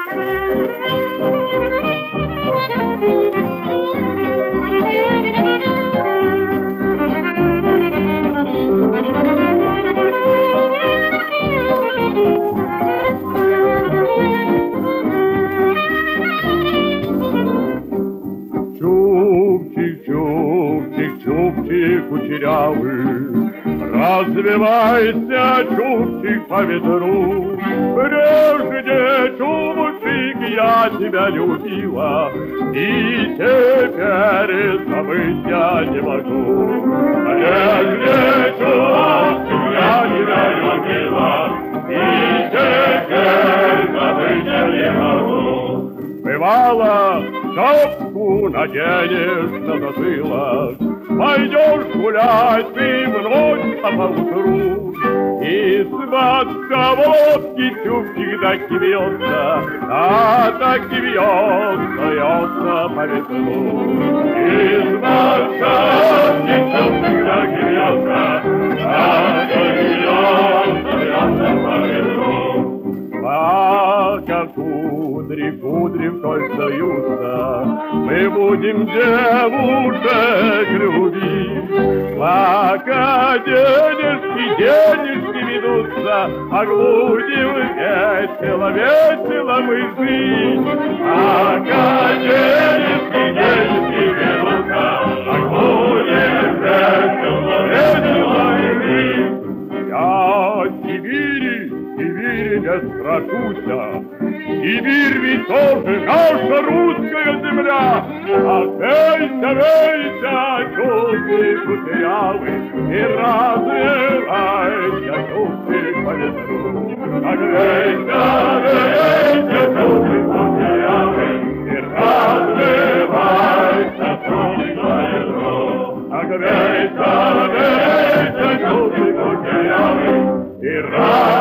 Чубчик кучерявый, развивайся, чубчик, по ветру. Прежде, чубчик, я тебя любила, и теперь забыть я не могу. Прежде, чубчик, я тебя любила, и теперь забыть я не могу. Бывало, шапку наденешь на затылок, пойдешь гулять ты в ночь поутру, и сладко водки чубчик так и вьется, так и вьется по ветру. И сладко водки чубчик так и вьется, так и вьется по ветру. Пока кудри вдоль союза, мы будем девушек любить. Пока денежки ведутся, а будем весело мы жить. Пока денежки ведутся, а будем весело мы жить. Я Сибири не страшуся, Сибирь ведь тоже наша русская земля. А вейся, чубчик кучерявый, и развивайся, чубчик, по ветру. А вейся, чубчик кучерявый, и развивайся, чубчик, по ветру. А вейся, чубчик кучерявый, и развивайся.